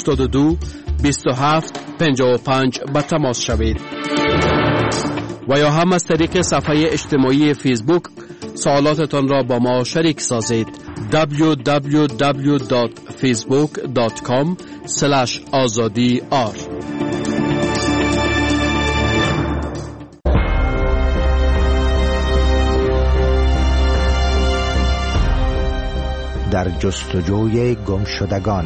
82 27 55 به تماس شوید. و یا هم از طریق صفحه اجتماعی فیسبوک سوالاتتان را با ما شریک سازید. www.facebook.com/azadiar. در جستجوی گمشدگان.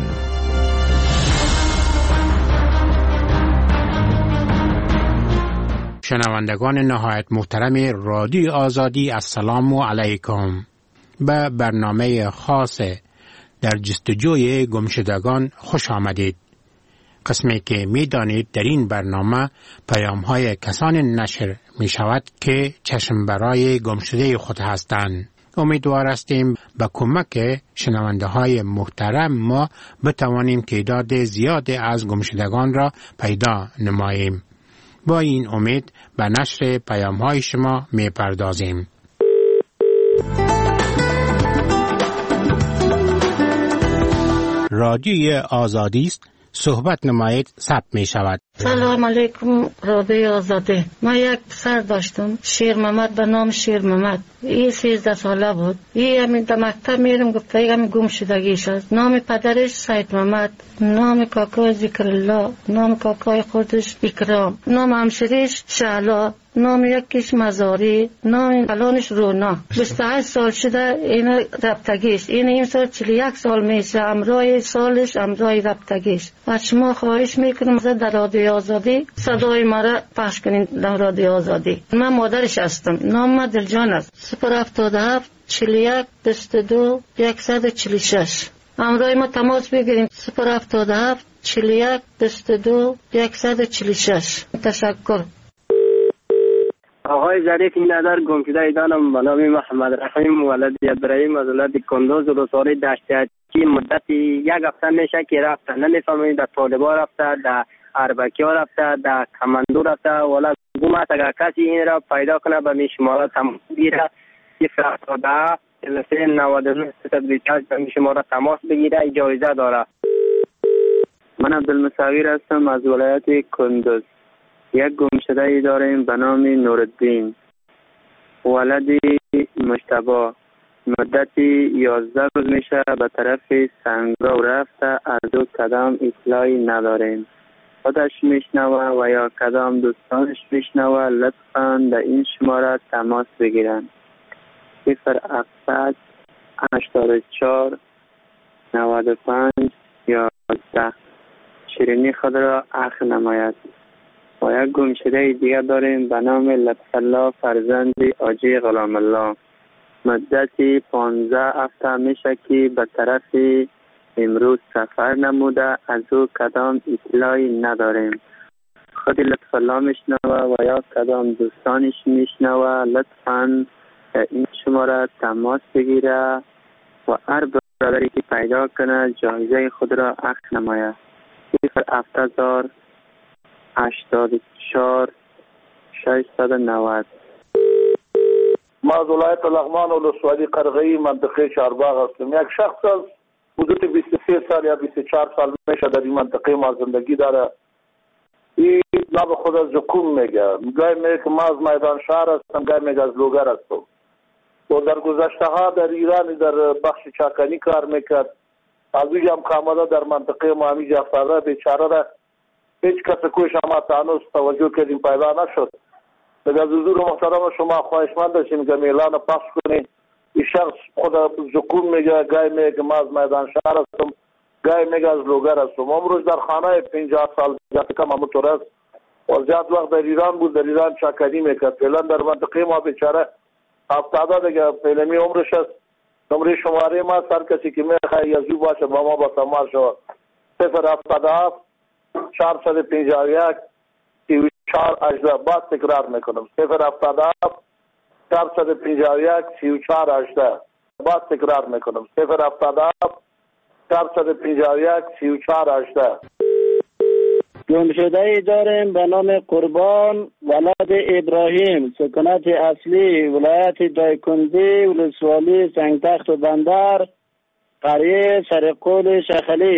شنوندگان نهایت محترم رادیو آزادی، السلام علیکم. به برنامه خاص در جستجوی گمشدگان خوش آمدید. قسمی که می دانید در این برنامه پیام های کسان نشر می شود که چشم برای گمشده خود هستند. امیدوار هستیم به کمک شنونده های محترم ما بتوانیم تعداد زیاد از گمشدگان را پیدا نماییم. با این امید به نشر پیام های شما می پردازیم. رادیوی آزادی است، صحبت نمایید ثبت می شود. سلام علیکم رادیوی آزادی. من یک پسر داشتم، شیر محمد به نام شیر محمد. این 13 ساله بود. این در مکتب میرم گفته این گم شدگیش است. نام پدرش سید محمد، نام کاکای ذکر الله، نام کاکای خودش اکرام، نام همسرش شعلا، نام یکیش مزاری، نام الانش رونا. 28 سال شده این رفتگیش. این سال 41 سال میشه. امرای سالش امرای رفتگیش. از شما خواهش میکنم در رادیوی آزادی صدای مرا پخش کنین در رادیوی آزادی. من مادرش هستم. نام من دلجان است. 077 41 22 146. امرای ما تماس بگیریم. 077 41 22 146. تشکر. آقای ظریف ندار گمشده ایدانم به نام محمد رحیم ولد ابراهیم از ولد کندوز روساری دشت که مدتی یک هفته میشه که رفته. نمیفهمید در طالبا رفته، در اربکی ها رفته، در کماندو رفته. ولی گم است. اگر کسی این را پیدا کنه به می شماره تماس بگیره 070 99 328 به می شماره تماس بگیره. جایزه داره. من عبدالمصور هستم از ولایت کندوز. یک گمشده ای داریم به نام نورالدین ولد مجتبی. مدتی 11 روز میشه به طرف سنگرو رفته. از او کدام اطلاعی نداریم. خودش میشنوه و یا کدام دوستانش میشنوه لطفاً در این شماره تماس بگیرن. 07 84 95 11. شیرینی خود را اخ نماید. و یک گمشده دیگر داریم به نام لطف الله فرزند آجی غلام الله. مدتی 15 هفته میشه که به طرف امروز سفر نموده. از او کدام اطلاعی نداریم. خود لطف الله میشنوه و یا کدام دوستانش میشنوه لطفاً این شماره تماس بگیره و هر برادری که پیدا کنه جایزه خود را اخذ نماید. 070 84 690. ما از ولایت لغمان و ولسوالی قرغی منطقه چهارباغ هستم. یک شخص از حدود 23 سال یا 24 سال میشه در این منطقه ما زندگی داره. این نام خود از زکوم میگه. گاهی میگه که ما از میدان شهر هستم، گاهی میگه از لوگر هستم. و در گذشته ها در ایران در بخش چاکنی کار میکرد. از اوی هم کاملا در منطقه ما همیجا افتاده. بیچاره را هیچ کس کوش ما تانوس توجه کردیم پیدا نشد. از حضور محترم شما خواهشمند هستیم که اعلان پخش کنید. این شخص خود زکوم میگه، گاهی میگه که ما از میدان شهر هستم، گاهی میگه از لوگر هستم. امروز در خانه 50 سال زیاد کم همونطور است و زیاد وقت در ایران بود، در ایران چاکنی میکرد. فعلا در منطقه ما بیچاره افتاده دیگه. فعلمی عمرش است. نمره شماره ما هر کسی که میخواه یزیو باشه با ما با تماس شود. 077 451 3418. بعد تکرار میکنم 077 451 3418. بعد تکرار میکنم 077 451 3418. گمشده ای داریم به نام قربان ولد ابراهیم. سکنت اصلی ولایت دایکندی ولسوالی سنگتخت و بندر قریه سرقول شخلی.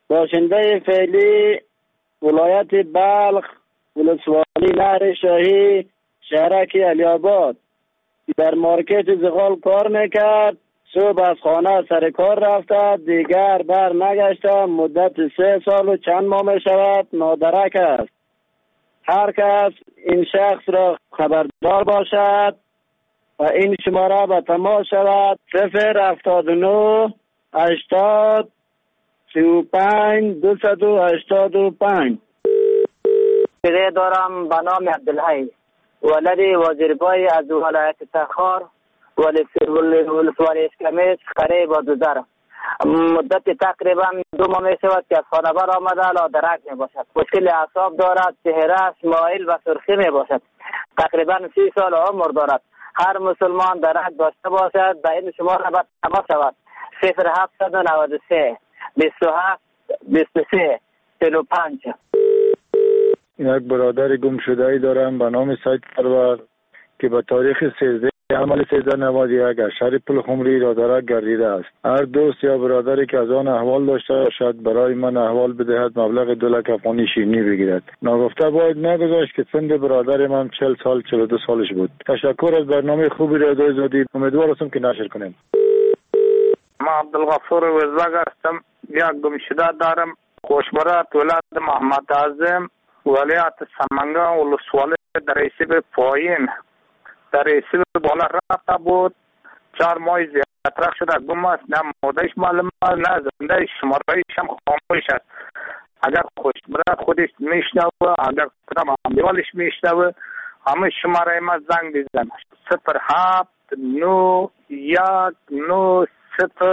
باشنده فعلی ولایت بلخ، ولسوالی نهر شاهی، شهرک علی آباد. در مارکت زغال کار میکرد. صبح از خانه سر کار رفته، دیگر بر نگشته. مدت 3 سال و چند ماه می شود نادرک است. هر کس این شخص را خبردار باشد و این شماره به تماس شود 079 80 35 285. دیگه دارم به نام عبدالحی، ولد وزیربای از ولایت تخار، ولسوالی اسکمیس، قریب و دوزر. مدت تقریبا 2 ماه می شود که از خانه بر آمده لادرک می باشد. مشکل اعصاب دارد، چهرهش مایل و سرخی می باشد. تقریبا 30 سال عمر دارد. هر مسلمان درک داشته باشد به این شماره به تماس شود 0793 27 23 45. یک برادر گم شده ای دارم به نام سید پرور که به تاریخ 13 عمل 1391 از شهر پلخمری لادرک گردیده است. هر دوست یا برادری که از آن احوال داشته باشد برای من احوال بدهد، مبلغ 2 لک افغانی شیرینی بگیرد. ناگفته باید نگذاشت که سن برادر من 40 سال 42 سالش بود. تشکر از برنامه خوبی را ارائه دادید. امیدوار هستم که نشر کنیم. ما عبدالغفور وزاگ هستم. یک گم شده دارم. خوشبرات ولایت محمد اعظم، ولایت سمنگان، ولسوالی دریسیب پایین. دریسیب بالا رفته بود. 4 ماه زیادتر شده گم است. نه مودهش معلوم است نه زنده شمارهایش هم خاموش است. اگر خوشبرات خودش میشنوه، اگر کدام همدیوالش میشنوه، همه شماره ما زنگ بزن 07 91 90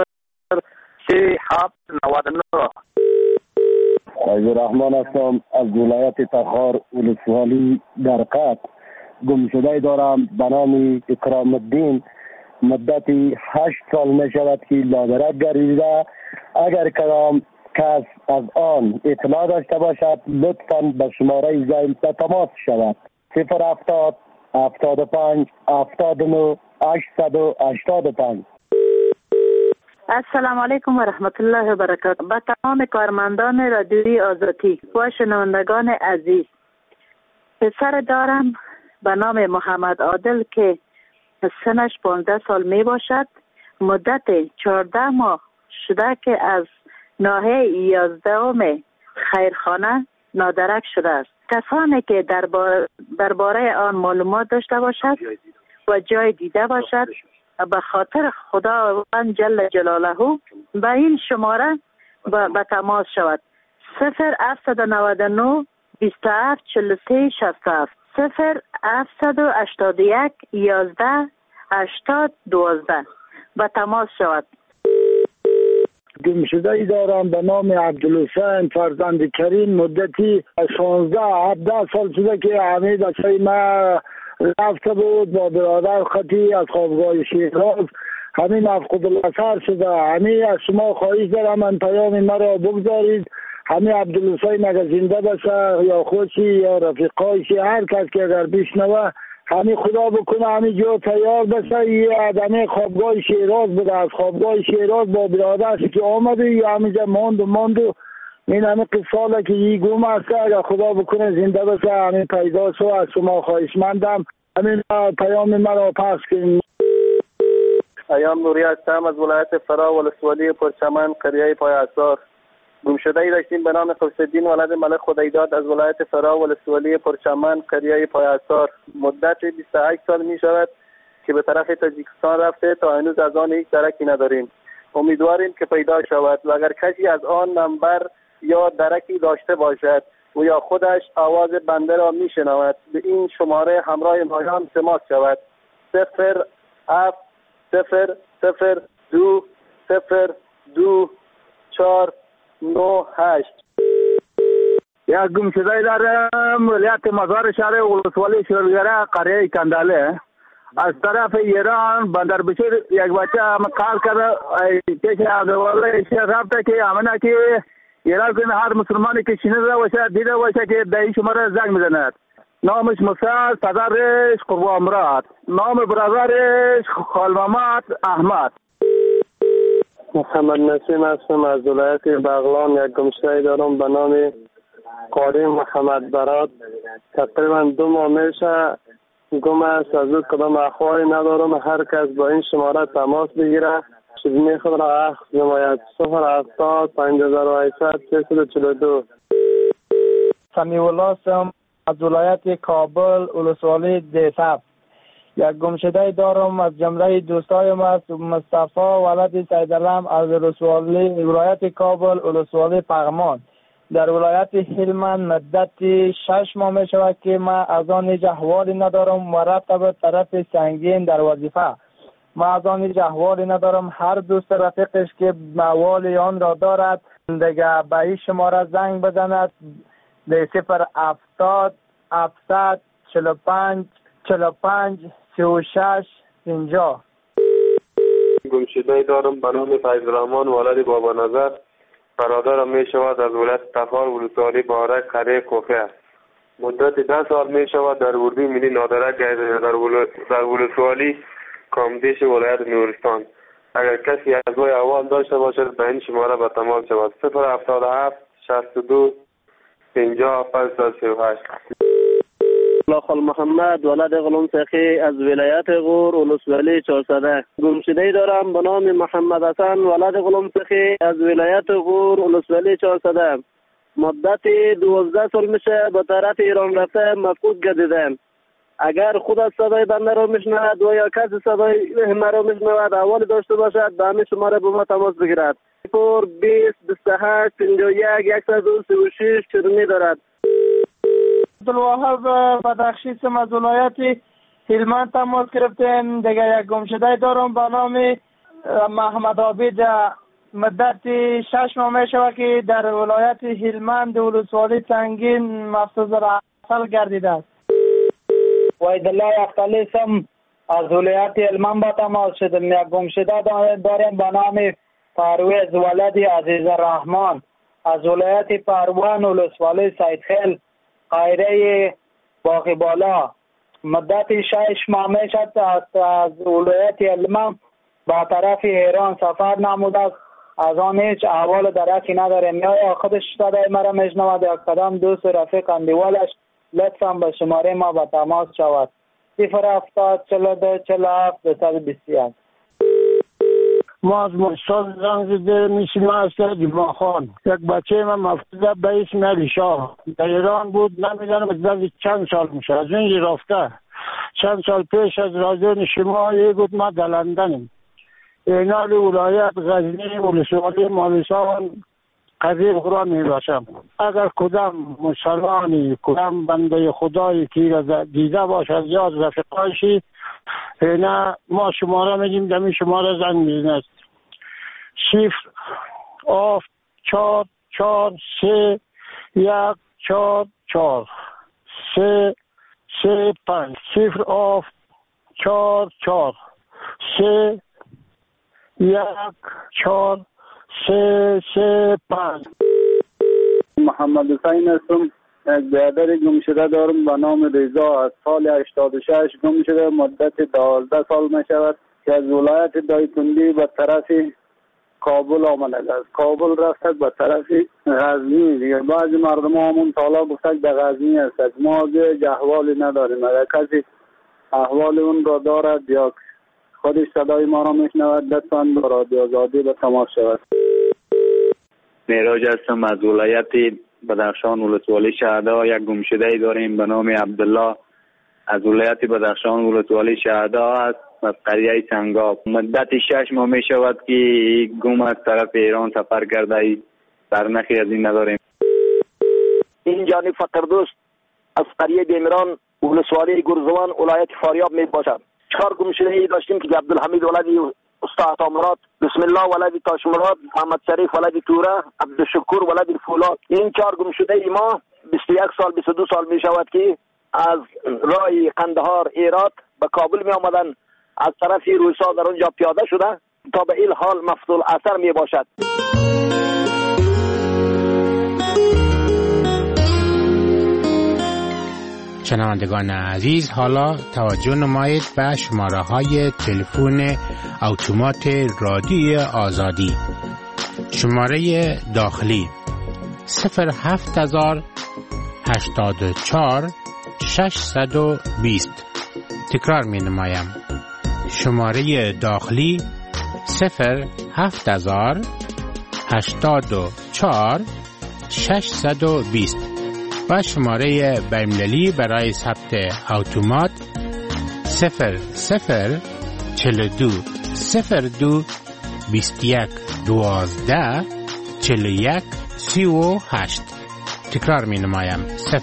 3799. عبد الرحمن هستم از ولایت تخار، ولسوالی درقت. گم شده دارم به نام اکرام الدین. مدتی 8 سال می شود که لادرک گردیده. اگر کدام کس از آن اطلاع داشته باشد لطفاً به شماره زنگ به تماس شود 070 75 79 885. السلام علیکم و رحمت الله و برکاته. با تمام کارمندان رادیوی آزادی و شنوندگان عزیز، پسر دارم به نام محمد عادل که سنش 15 سال می باشد. مدت 14 ماه شده که از ناحیه 11 خیرخانه نادرک شده است. کسانی که درباره آن معلومات داشته باشد و جای دیده باشد به خاطر خداوند جل جلاله به این شماره به تماس شود 0799 27 43 67 0781 11 80 12 به تماس شود. گم شده ای دارم به نام عبدالحسین فرزند کریم. مدتی 16-17 سال شده که حمید اصلی ما رفته بود با برادر خطی از خوابگاه شیراز. همین افقد الاثر شده. همین از شما خواهش دارم من پیام مرا بگذارید. همین عبدالحسین اگر زنده باشه یا خوشی یا رفیقایشی، هر کس که اگر بشنوه همین خدا بکنه همین جو تیار بشه. یه آدمی خوابگاه شیراز بوده، از خوابگاه شیراز با برادرش که آمده یا همینجا ماند و این همه قصاله که یه گم است. اگر خدا بکنه زنده بشه همین پیدا شو. از شما خواهشمندم همین پیام مرا پخش کنید. ایام نوری هستم از ولایت فرا، ولسوالی پرچمن، قریه پای اثار. گم شده ای داشتیم به نام قوس‌الدین ولد ملک خدایداد از ولایت فرا، ولسوالی پرچمن، قریه پای اثار. مدت 28 سال می شود که به طرف تاجیکستان رفته. تا هنوز از آن هیچ درکی نداریم. امیدواریم که پیدا شود و اگر کسی از آن نمبر یا درکی داشته باشد و یا خودش آواز بنده را می شنود به این شماره همراه مایان تماس شود 07 0 2 0 2 4 9 8. یک گم شده دارم ولایت مزار شهر ولسوالی شیرگره قریه کنداله. از طرف ایران بندر بشیر یک بچه کار کرده که عبدالله شیخ رفته که امنه که ایران کنه هر مسلمانی که شنیده باشه دیده باشه که به این شماره زنگ میزند. نامش موسی، پدرش قربان مراد، نام برادرش خال محمد احمد. محمد نسیم هستم از ولایت بغلان. یک گمشده دارم به نام قاری محمد برات. تقریبا 2 ماه میشه گم است. از او کدام اخباری ندارم. هر کس با این شماره تماس بگیره شدنی خود را اخذ نماید. 070 5800 342. سمیع الله هستم از ولایت کابل ولسوالی دیساب. یک گمشده دارم از جمله دوستایم است مصطفی ولد سیدالم از ولایت کابل ولسوالی پغمان. در ولایت هلمند مدت 6 ماه می شود که ما از آن هیچ احوالی ندارم. مرتب طرف سنگین در وظیفه. ما از آن هیچ احوالی ندارم. هر دوست رفیقش که احوال آن را دارد دیگه به این شماره زنگ بزند. 070 700 45 45 36 50. گمشده دارم به نام فیض الرحمن ولد بابا نظر. برادرم می شود از ولایت تخار ولسوالی بارک قریه کوفه. مدت 10 سال می شود در اردوی ملی نادرک در ولسوالی کامدیش ولایت نورستان. اگر کسی از وی احوال داشته باشد به این شماره به تماس شود. 077 62 50 538. خال محمد ولد غلام سخی از ولایت غور ولسوالی 400. گمشده دارم به نام محمد حسن ولد غلام سخی از ولایت غور ولسوالی 400. مدت 12 سال میشه به طرف ایران رفته مفقود گردیدم. اگر خود از صدای بنده را میشنود و یا کسی صدای مرا میشنود احوال داشته باشد به همین شماره با ما تماس بگیرد. 20 28 51 136 چرمی دارد. عبدالوهاب بدخشی هستم از ولایت هلمند تماس گرفتم. دیگه یک گمشده دارم به نام محمد عابد. مدت 6 ماه می شود که در ولایت هلمند ولسوالی سنگین مفسوس رسل گردیده است. وحیدالله اختلی هستم از ولایت هلمند با تماس شدم. یک گمشده دارم به نام پرویز ولد عزیز الرحمن از ولایت پروان ولسوالی سیدخیل قایره باقی بالا. مدت 6 ماه می شد از ولایت هلمند با طرف ایران سفر نموده است. از آن هیچ احوال درکی نداریم. یا خودش صدای مرا میشنود یا کدام دوست رفیق اندیوالش لطفا به شماره ما به تماس شود. 070 42 47 221. ما از مستان زنگ زده میشیم از جمعه خان. یک بچه من مفقوده به اسم علی شاه در ایران بود. نمیدانم از چند سال میشه از این رفته. چند سال پیش از رادیو شما گفت ما در لندنیم. اینال ولایت غزنی ولسوالی مالستان قریب قرآن میباشم. اگر کدام مسلمانی کدام بنده خدایی که دیده باشد یا از رفقایشی نه ما شماره میدیم دمی شماره زنگ میزند. 0 4 4 3 1 4 4 3 3 5 0 4 4 3 1 4 3 3 5. محمد حسین هستم. یک برادر گمشده دارم به نام رضا از سال 86 گم شده. مدت 12 سال می شود که از ولایت دایکنډی به طرف کابل آمده است. کابل رفته به طرف غزنی. دیگه بعضی مردم همون تالا گفته در غزنی است. ما دیگه احوالی نداریم. اگر کسی احوال اون را دارد یا خودش صدای ما را میشنود لطفاً با رادیو آزادی به تماس شود. معراج هستم از ولایت بدخشان ولسوالی شهدا. یک گمشده داریم به نام عبدالله از ولایت بدخشان ولسوالی شهدا است از قریه سنگاب. مدت 6 ماه می شود که گم از طرف ایران سفر کرده. برنخی از این نداریم. این جانب فقردوست از قریه بیمران ولسوالی گرزوان ولایت فاریاب می باشد. 4 گمشده داشتیم که عبدالحمید ولدی استاد عطامراد، بسم الله ولدی تاشمراد، محمد شریف ولدی توره، عبدالشکور ولدی فولاد. این 4 گمشده ما 21 سال 22 سال می شود که از راه قندهار ایرات به کابل می آمدن. از طرف روسا در اونجا پیاده شده تا به این حال مفضول اثر می باشد. شنوندگان عزیز، حالا توجه نمایید به شماره های تلفن اتومات رادیو آزادی. شماره داخلی 07084 620. تکرار می نمایم. شماره داخلی 07084 620 و شماره بین‌المللی برای ثبت اتومات 0042 02 21 12 41 38. تکرار می نمایم.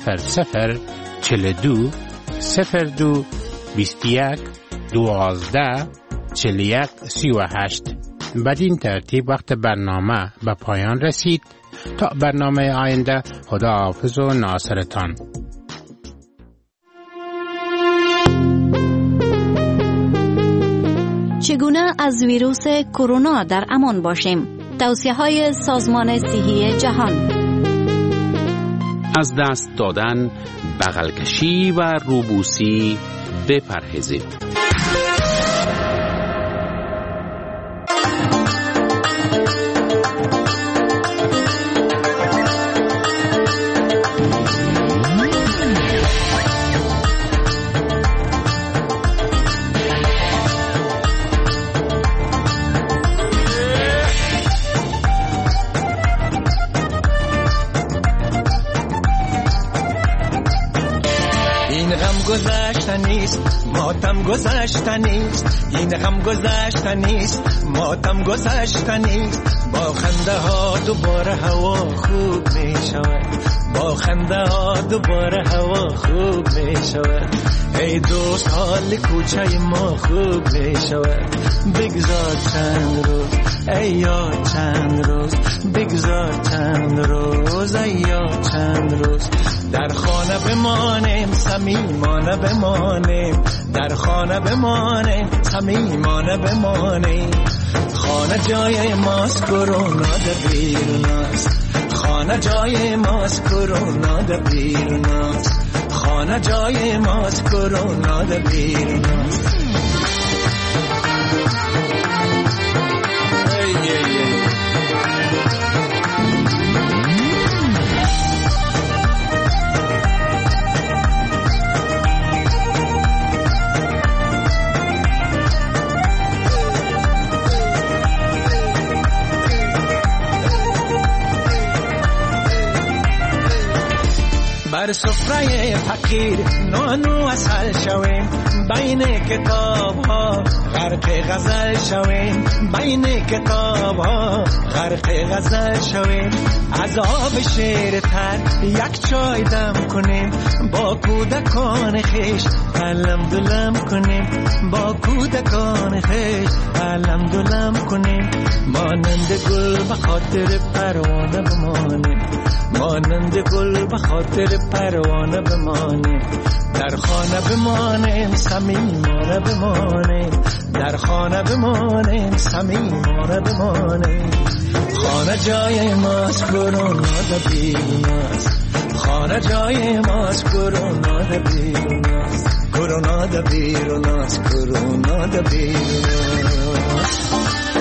0042 02 21 12 41 38. بدین ترتیب وقت برنامه به پایان رسید. تا برنامه آینده، خدا حافظ و ناصرتان. چگونه از ویروس کرونا در امان باشیم؟ توصیه‌های سازمان صحی جهان. از دست دادن، بغل کشی و روبوسی بپرهیزید. ماتم گذشتنیست، این غم گذشتنیست، ماتم گذشتنیست. با خنده ها دوباره هوا خوب می شود، با خنده ها دوباره هوا خوب می شود. ای دوست حال کوچه ما خوب می شود. بگذار چند روز، ای یاد چند روز، بگذار چند روز، ای یاد چند روز. در خانه بمانیم، صمیمانه بمانیم، در خانه بمانیم، صمیمانه بمانیم. خانه جای ماست، کرونا در بیرون است. خانه جای ماست، کرونا در بیرون است. خانه جای ماست، کرونا در بیرون است. بر سفره فقیر نانو اصل شویم، بین کتاب ها غرق غزل شویم، بین کتاب ها غرق غزل شویم. از آب شیر تر یک چای دم کنیم، با کودکان خیش علم دلم کنیم، با کودکان خیش علم دلم کنیم. مانند گل به خاطر پروانه بمانیم، مانند گل به خاطر پروانه بمانیم. در خانه بمانیم، صمیمانه بمانیم، در خانه بمانیم، صمیمانه بمانیم. خانه جای ماست، کرونا در بیرون است. خانه جای ماست، کرونا در بیرون است. کرونا در بیرون است، کرونا در بیرون است.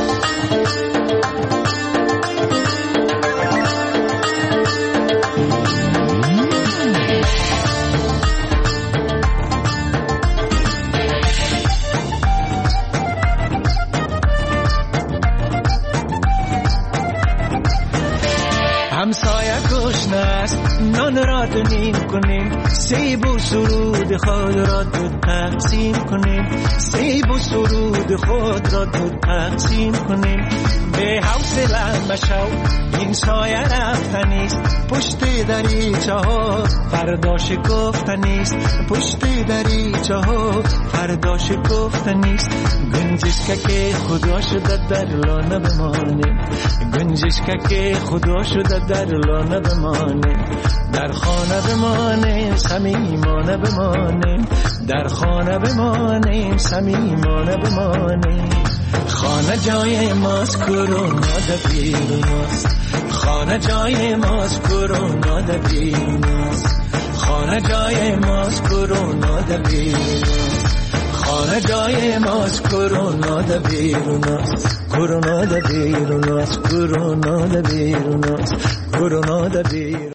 همسایه گشنه است، نان را دونیم کنیم، سیب و سرود خود را دو تقسیم کنیم، سیب و سرود خود را دو تقسیم کنیم. به حوصله مشو، این سایه رفتنیست، پشت دریچه ها فردا شکفتنیست، پشت دریچه ها فردا شکفتنیست. گنجشک که خدا شده در لانه بمانیم، گنجشک که خدا شده در لانه بمانیم. در خانه بمانیم، صمیمانه بمانیم، در خانه بمانیم، صمیمانه بمانیم. خانه جای ماست، کرونا در بیرون است. خانه جای ماست، کرونا در بیرون است. خانه جای ماست کرونا در بیروناست خانه جای ماست کرونا در بیروناست کرونا در بیروناست کرونا در بیروناست کرونا در بیروناست